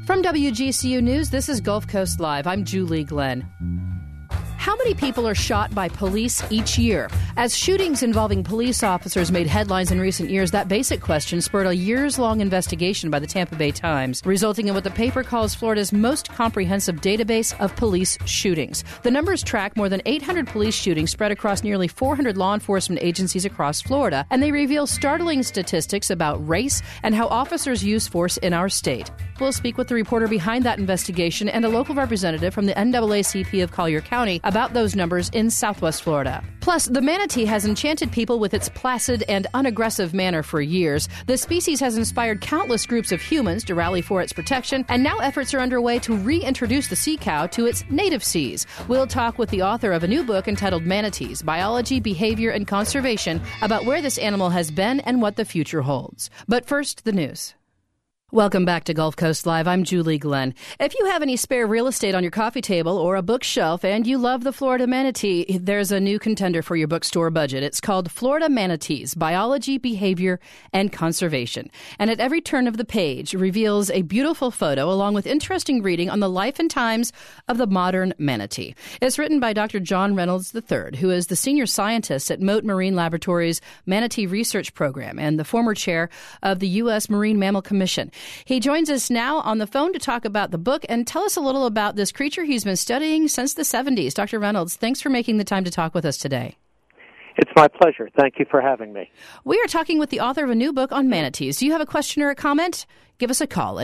From WGCU News, this is Gulf Coast Live. I'm Julie Glenn. How many people are shot by police each year? As shootings involving police officers made headlines in recent years, that basic question spurred a years-long investigation by the Tampa Bay Times, resulting in what the paper calls Florida's most comprehensive database of police shootings. The numbers track more than 800 police shootings spread across nearly 400 law enforcement agencies across Florida, and they reveal startling statistics about race and how officers use force in our state. We'll speak with the reporter behind that investigation and a local representative from the NAACP of Collier County about those numbers in Southwest Florida. Plus, the manatee has enchanted people with its placid and unaggressive manner for years. The species has inspired countless groups of humans to rally for its protection, and now efforts are underway to reintroduce the sea cow to its native seas. We'll talk with the author of a new book entitled Manatees, Biology, Behavior, and Conservation about where this animal has been and what the future holds. But first, the news. Welcome back to Gulf Coast Live. I'm Julie Glenn. If you have any spare real estate on your coffee table or a bookshelf and you love the Florida manatee, there's a new contender for your bookstore budget. It's called Florida Manatees, Biology, Behavior, and Conservation. And at every turn of the page reveals a beautiful photo along with interesting reading on the life and times of the modern manatee. It's written by Dr. John Reynolds III, who is the senior scientist at Mote Marine Laboratories Manatee Research Program and the former chair of the U.S. Marine Mammal Commission. He joins us now on the phone to talk about the book and tell us a little about this creature he's been studying since the 70s. Dr. Reynolds, thanks for making the time to talk with us today. It's my pleasure. Thank you for having me. We are talking with the author of a new book on manatees. Do you have a question or a comment? Give us a call at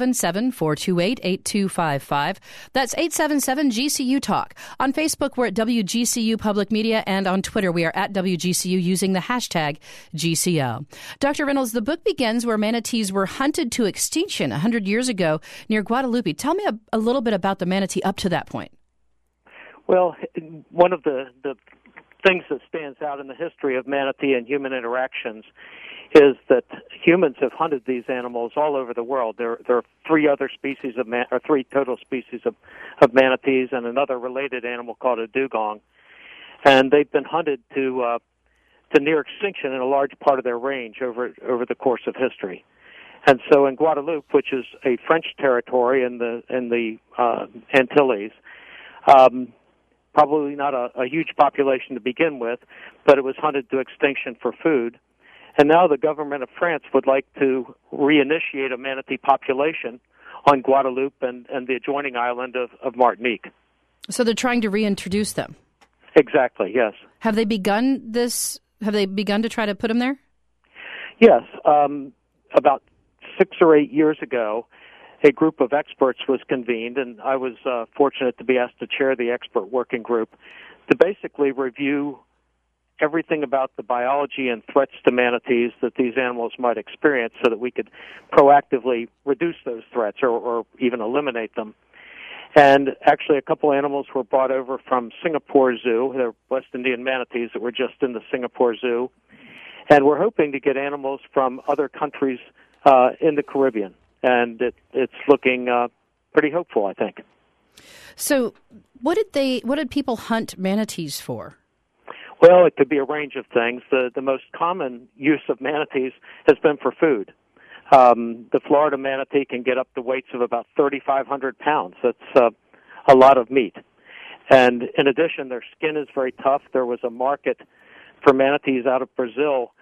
877-428-8255. That's 877-GCU-TALK. On Facebook, we're at WGCU Public Media, and on Twitter, we are at WGCU using the hashtag GCL. Dr. Reynolds, the book begins where manatees were hunted to extinction 100 years ago near Guadalupe. Tell me a little bit about the manatee up to that point. Well, one of the things that stands out in the history of manatee and human interactions is that humans have hunted these animals all over the world. There are three total species of manatees and another related animal called a dugong, and they've been hunted to near extinction in a large part of their range over the course of history. And so in Guadeloupe, which is a French territory in the Antilles, probably not a huge population to begin with, but it was hunted to extinction for food. And now the government of France would like to reinitiate a manatee population on Guadeloupe and the adjoining island of Martinique. So they're trying to reintroduce them? Exactly, yes. Have they begun this? Have they begun to try to put them there? Yes. About 6 or 8 years ago, a group of experts was convened, and I was fortunate to be asked to chair the expert working group to basically review everything about the biology and threats to manatees that these animals might experience so that we could proactively reduce those threats or even eliminate them. And actually a couple animals were brought over from Singapore Zoo. They're West Indian manatees that were just in the Singapore Zoo. And we're hoping to get animals from other countries in the Caribbean. And it's looking pretty hopeful, I think. So what did people hunt manatees for? Well, it could be a range of things. The most common use of manatees has been for food. The Florida manatee can get up to weights of about 3,500 pounds. That's a lot of meat. And in addition, their skin is very tough. There was a market for manatees out of Brazil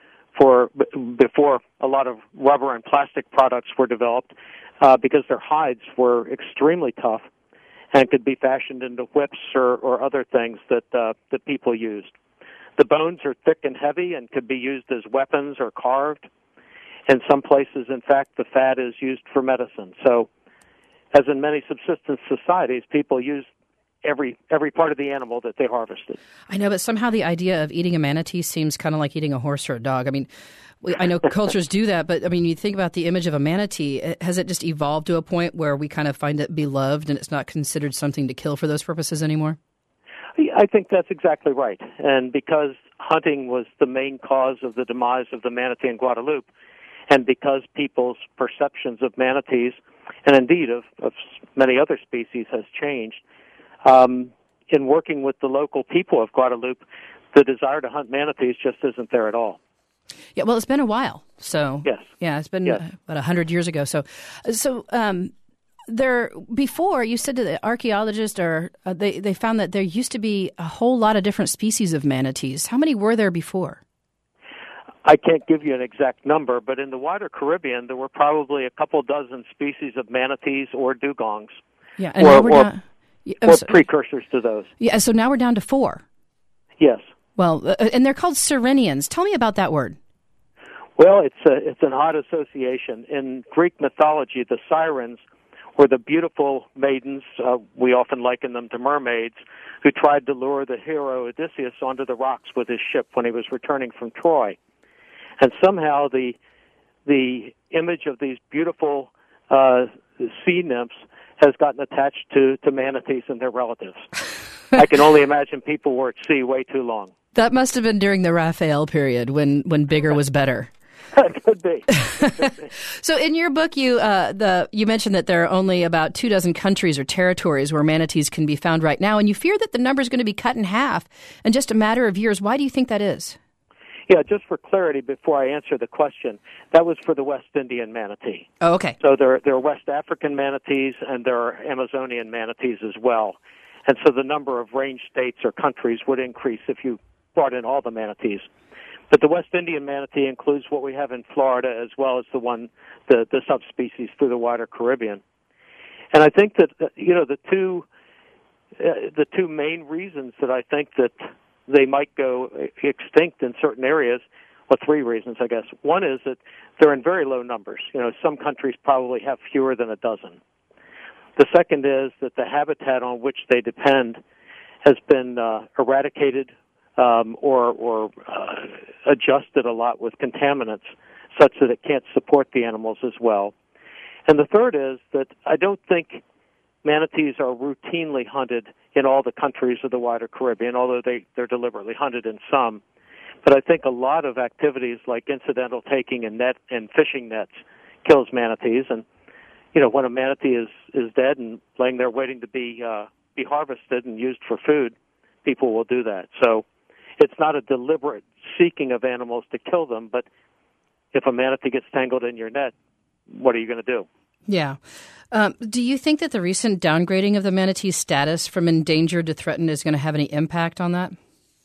before a lot of rubber and plastic products were developed because their hides were extremely tough and could be fashioned into whips or other things that people used. The bones are thick and heavy and could be used as weapons or carved. In some places, in fact, the fat is used for medicine. So, as in many subsistence societies, people use every part of the animal that they harvested. I know, but somehow the idea of eating a manatee seems kind of like eating a horse or a dog. I mean, I know cultures do that, but I mean, you think about the image of a manatee, has it just evolved to a point where we kind of find it beloved and it's not considered something to kill for those purposes anymore? I think that's exactly right. And because hunting was the main cause of the demise of the manatee in Guadeloupe, and because people's perceptions of manatees, and indeed of many other species, has changed, in working with the local people of Guadeloupe, the desire to hunt manatees just isn't there at all. Yeah, well, it's been a while. So yes. Yeah, it's been about 100 years ago. So before, you said that the archaeologists they found that there used to be a whole lot of different species of manatees. How many were there before? I can't give you an exact number, but in the wider Caribbean, there were probably a couple dozen species of manatees or dugongs, yeah, and now we're down, or precursors to those. Yeah, so now we're down to 4. Yes. Well, and they're called Sirenians. Tell me about that word. Well, it's an odd association. In Greek mythology, the sirens were the beautiful maidens, we often liken them to mermaids, who tried to lure the hero Odysseus onto the rocks with his ship when he was returning from Troy. And somehow the image of these beautiful sea nymphs has gotten attached to manatees and their relatives. I can only imagine people were at sea way too long. That must have been during the Raphael period when bigger was better. Could be. So in your book, you mentioned that there are only about 24 countries or territories where manatees can be found right now, and you fear that the number is going to be cut in half in just a matter of years. Why do you think that is? Yeah, just for clarity, before I answer the question, that was for the West Indian manatee. Oh, okay. So there are West African manatees and there are Amazonian manatees as well. And so the number of range states or countries would increase if you brought in all the manatees. But the West Indian manatee includes what we have in Florida as well as the subspecies through the wider Caribbean. And I think that, the two main reasons that I think that they might go extinct in certain areas, well, 3 reasons, I guess. One is that they're in very low numbers. Some countries probably have fewer than a dozen. The second is that the habitat on which they depend has been eradicated or adjusted a lot with contaminants such that it can't support the animals as well. And the third is that I don't think manatees are routinely hunted in all the countries of the wider Caribbean, although they're deliberately hunted in some. But I think a lot of activities like incidental taking and fishing nets kills manatees. And, when a manatee is dead and laying there waiting to be harvested and used for food, people will do that. So it's not a deliberate seeking of animals to kill them, but if a manatee gets tangled in your net, what are you going to do? Yeah. Do you think that the recent downgrading of the manatee's status from endangered to threatened is going to have any impact on that?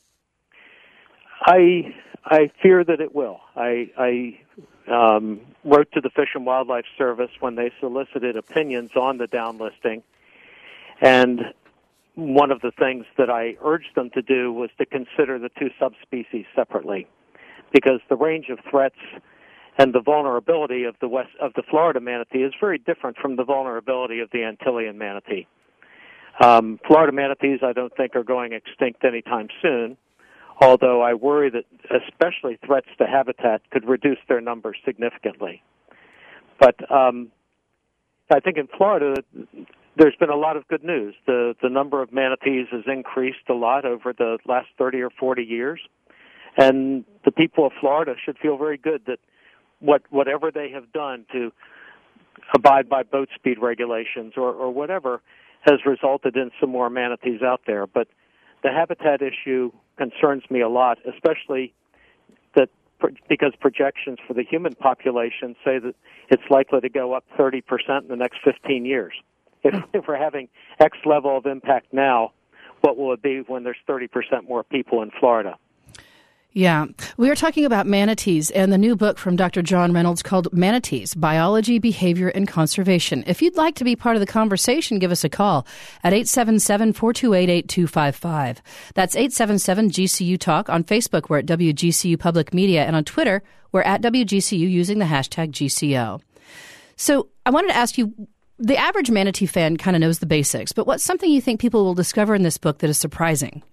I fear that it will. I wrote to the Fish and Wildlife Service when they solicited opinions on the downlisting, and one of the things that I urged them to do was to consider the 2 subspecies separately, because the range of threats and the vulnerability of the Florida manatee is very different from the vulnerability of the Antillean manatee. Florida manatees, I don't think, are going extinct anytime soon, although I worry that especially threats to habitat could reduce their numbers significantly. But I think in Florida, there's been a lot of good news. The number of manatees has increased a lot over the last 30 or 40 years, and the people of Florida should feel very good that whatever they have done to abide by boat speed regulations or whatever has resulted in some more manatees out there. But the habitat issue concerns me a lot, especially because projections for the human population say that it's likely to go up 30% in the next 15 years. If we're having X level of impact now, what will it be when there's 30% more people in Florida? Yeah. We are talking about manatees and the new book from Dr. John Reynolds called Manatees, Biology, Behavior, and Conservation. If you'd like to be part of the conversation, give us a call at 877-428-8255. That's 877-GCU-TALK. On Facebook, we're at WGCU Public Media, and on Twitter, we're at WGCU using the hashtag GCO. So I wanted to ask you, the average manatee fan kind of knows the basics, but what's something you think people will discover in this book that is surprising?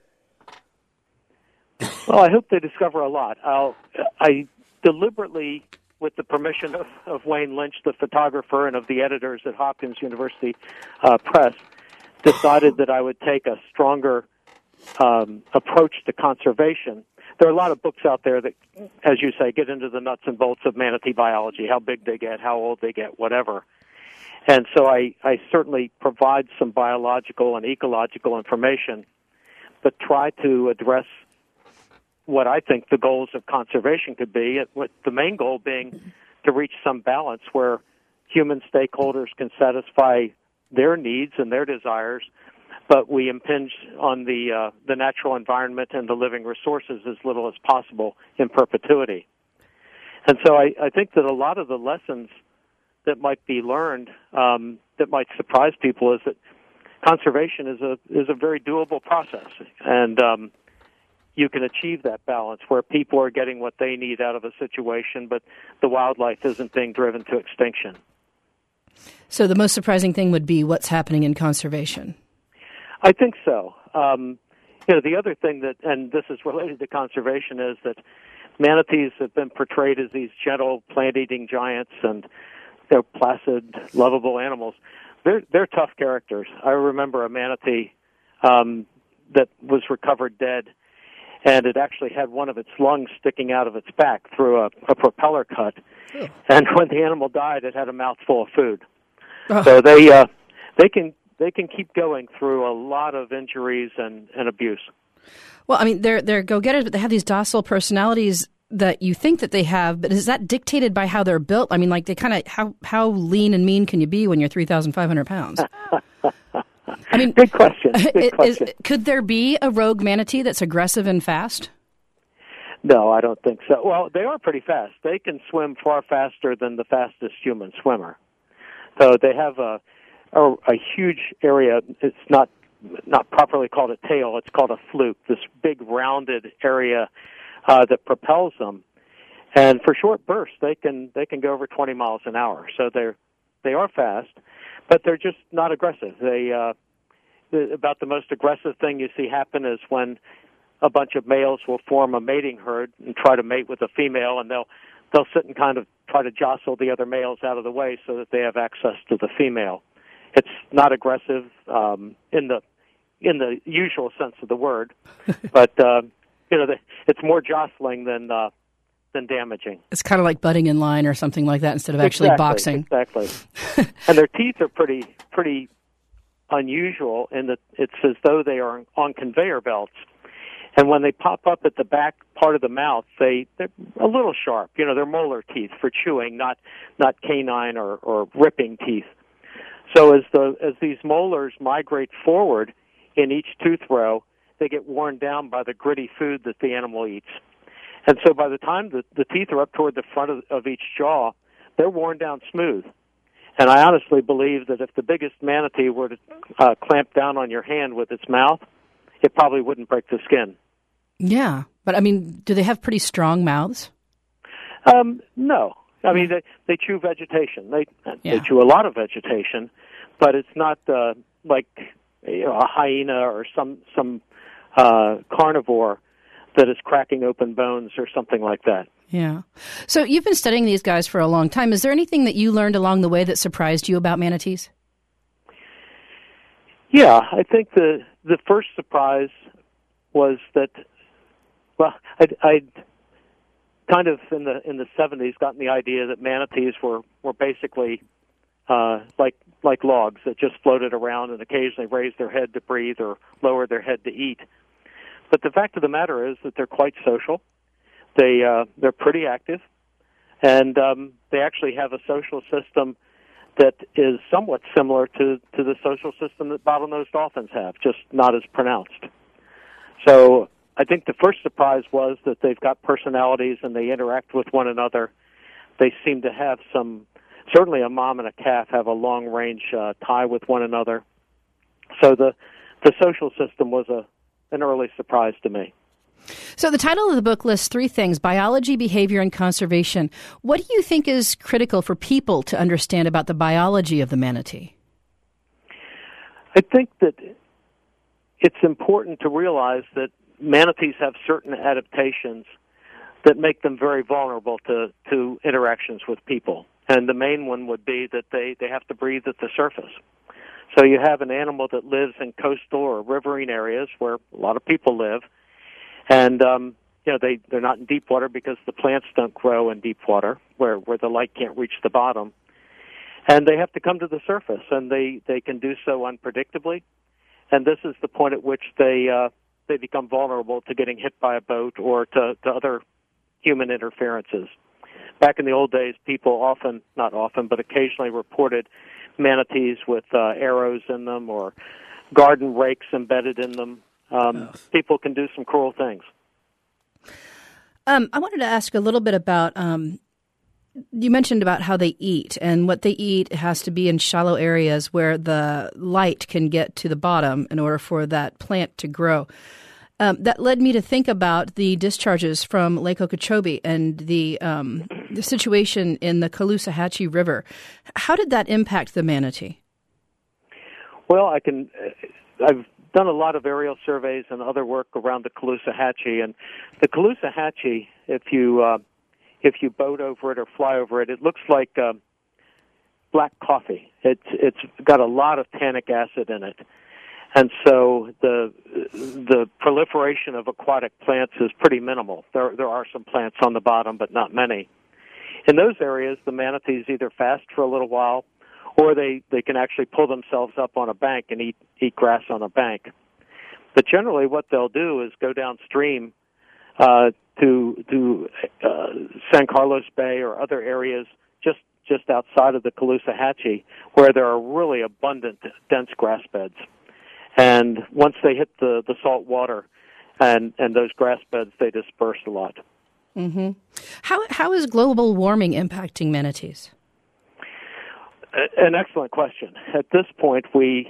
Well, I hope they discover a lot. I deliberately, with the permission of Wayne Lynch, the photographer, and of the editors at Hopkins University Press, decided that I would take a stronger approach to conservation. There are a lot of books out there that, as you say, get into the nuts and bolts of manatee biology, how big they get, how old they get, whatever. And so I certainly provide some biological and ecological information, but try to address what I think the goals of conservation could be, with the main goal being to reach some balance where human stakeholders can satisfy their needs and their desires, but we impinge on the natural environment and the living resources as little as possible in perpetuity. And so I think that a lot of the lessons that might be learned that might surprise people is that conservation is a very doable process, and you can achieve that balance where people are getting what they need out of a situation, but the wildlife isn't being driven to extinction. So the most surprising thing would be what's happening in conservation. I think so. The other thing that, and this is related to conservation, is that manatees have been portrayed as these gentle, plant-eating giants, and they're placid, lovable animals. They're tough characters. I remember a manatee that was recovered dead, and it actually had one of its lungs sticking out of its back through a propeller cut. Oh. And when the animal died, it had a mouthful of food. Oh. So they can keep going through a lot of injuries and abuse. Well, I mean, they're go-getters, but they have these docile personalities that you think that they have, but is that dictated by how they're built? I mean, like, they kind of, how Lean and mean can you be when you're 3,500 pounds? I mean, Good question. Could there be a rogue manatee that's aggressive and fast? No, I don't think so. Well, they are pretty fast. They can swim far faster than the fastest human swimmer. So they have a huge area. It's not properly called a tail. It's called a fluke, this big rounded area that propels them. And for short bursts, they can go over 20 miles an hour. So they are fast, but they're just not aggressive. About the most aggressive thing you see happen is when a bunch of males will form a mating herd and try to mate with a female, and they'll sit and kind of try to jostle the other males out of the way so that they have access to the female. It's not aggressive in the usual sense of the word, but it's more jostling than damaging. It's kind of like butting in line or something like that instead of actually boxing. Exactly. And their teeth are pretty unusual in that it's as though they are on conveyor belts. And when they pop up at the back part of the mouth, they're a little sharp. They're molar teeth for chewing, not canine or ripping teeth. So as these molars migrate forward in each tooth row, they get worn down by the gritty food that the animal eats. And so by the time the teeth are up toward the front of each jaw, they're worn down smooth. And I honestly believe that if the biggest manatee were to clamp down on your hand with its mouth, it probably wouldn't break the skin. Yeah. But, I mean, do they have pretty strong mouths? No. I mean, they chew vegetation. They chew a lot of vegetation, but it's not like a hyena or some carnivore that is cracking open bones or something like that. Yeah. So you've been studying these guys for a long time. Is there anything that you learned along the way that surprised you about manatees? Yeah, I think the first surprise was that, well, I'd kind of in the 70s gotten the idea that manatees were basically like logs that just floated around and occasionally raised their head to breathe or lowered their head to eat. But the fact of the matter is that they're quite social. They're pretty active, and they actually have a social system that is somewhat similar to the social system that bottlenose dolphins have, just not as pronounced. So I think the first surprise was that they've got personalities and they interact with one another. They seem to have certainly a mom and a calf have a long-range tie with one another. So the social system was an early surprise to me. So the title of the book lists three things: biology, behavior, and conservation. What do you think is critical for people to understand about the biology of the manatee? I think that it's important to realize that manatees have certain adaptations that make them very vulnerable to interactions with people. And the main one would be that they have to breathe at the surface. So you have an animal that lives in coastal or riverine areas where a lot of people live, and they're not in deep water because the plants don't grow in deep water where the light can't reach the bottom. And they have to come to the surface, and they can do so unpredictably. And this is the point at which they become vulnerable to getting hit by a boat or to other human interferences. back in the old days, people not often, but occasionally reported manatees with arrows in them or garden rakes embedded in them. People can do some cruel things. I wanted to ask a little bit about, you mentioned about how they eat, and what they eat has to be in shallow areas where the light can get to the bottom in order for that plant to grow. That led me to think about the discharges from Lake Okeechobee and the situation in the Caloosahatchee River. How did that impact the manatee? Well, I've done a lot of aerial surveys and other work around the Caloosahatchee, and the Caloosahatchee, if you boat over it or fly over it, it looks like black coffee. It's got a lot of tannic acid in it. And so the proliferation of aquatic plants is pretty minimal. There are some plants on the bottom, but not many. In those areas, the manatees either fast for a little while, or they can actually pull themselves up on a bank and eat grass on a bank. But generally, what they'll do is go downstream to San Carlos Bay or other areas just outside of the Caloosahatchee, where there are really abundant, dense grass beds. And once they hit the salt water and those grass beds, they disperse a lot. Mm-hmm. How is global warming impacting manatees? An excellent question. At this point, the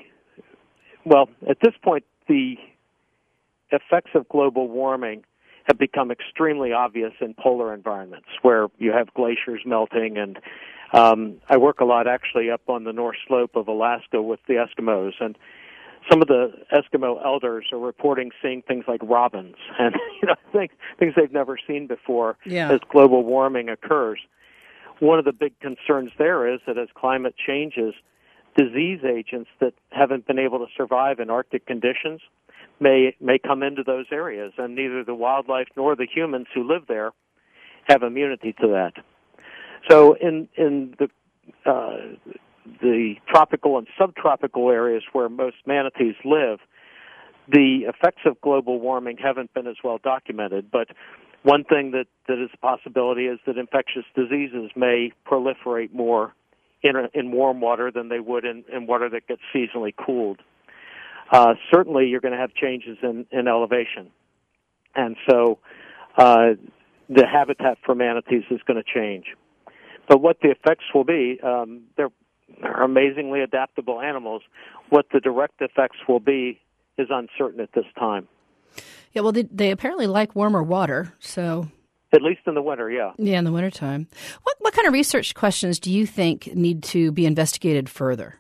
effects of global warming have become extremely obvious in polar environments where you have glaciers melting. And I work a lot actually up on the North Slope of Alaska with the Eskimos, and some of the Eskimo elders are reporting seeing things like robins and things they've never seen before as global warming occurs. One of the big concerns there is that as climate changes, disease agents that haven't been able to survive in Arctic conditions may come into those areas, and neither the wildlife nor the humans who live there have immunity to that. So in the tropical and subtropical areas where most manatees live, the effects of global warming haven't been as well documented. But one thing that is a possibility is that infectious diseases may proliferate more in warm water than they would in water that gets seasonally cooled. Certainly, you're going to have changes in elevation. And so the habitat for manatees is going to change. But what the effects will be, they're amazingly adaptable animals. What the direct effects will be is uncertain at this time. Yeah, well, they apparently like warmer water, so... At least in the winter, yeah. Yeah, in the wintertime. What kind of research questions do you think need to be investigated further?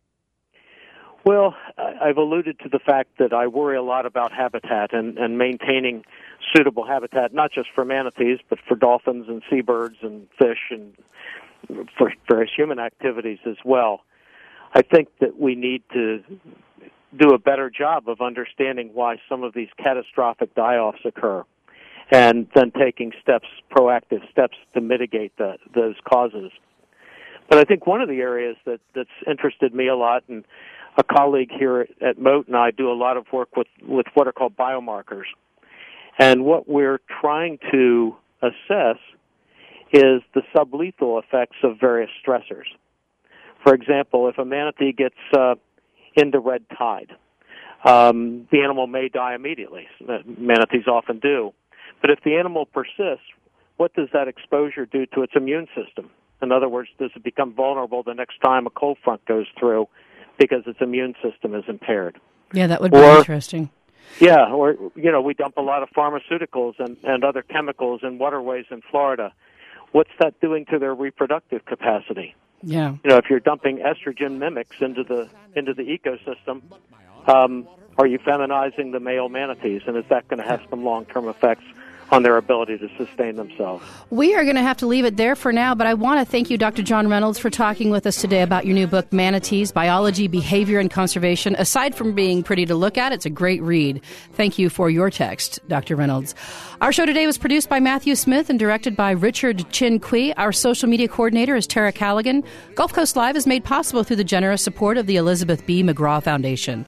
Well, I've alluded to the fact that I worry a lot about habitat and maintaining suitable habitat, not just for manatees, but for dolphins and seabirds and fish and for various human activities as well. I think that we need to do a better job of understanding why some of these catastrophic die-offs occur, and then taking proactive steps to mitigate those causes. But I think one of the areas that's interested me a lot, and a colleague here at Mote and I do a lot of work with what are called biomarkers. And what we're trying to assess is the sublethal effects of various stressors. For example, if a manatee gets into red tide, the animal may die immediately. Manatees often do. But if the animal persists, what does that exposure do to its immune system? In other words, does it become vulnerable the next time a cold front goes through because its immune system is impaired? Yeah, that would be interesting. Yeah, or, we dump a lot of pharmaceuticals and other chemicals in waterways in Florida. What's that doing to their reproductive capacity? Yeah. If you're dumping estrogen mimics into the ecosystem, are you feminizing the male manatees, and is that going to have some long-term effects on their ability to sustain themselves? We are going to have to leave it there for now, but I want to thank you, Dr. John Reynolds, for talking with us today about your new book, Manatees, Biology, Behavior, and Conservation. Aside from being pretty to look at, it's a great read. Thank you for your text, Dr. Reynolds. Our show today was produced by Matthew Smith and directed by Richard Chin Kui. Our social media coordinator is Tara Callaghan. Gulf Coast Live is made possible through the generous support of the Elizabeth B. McGraw Foundation.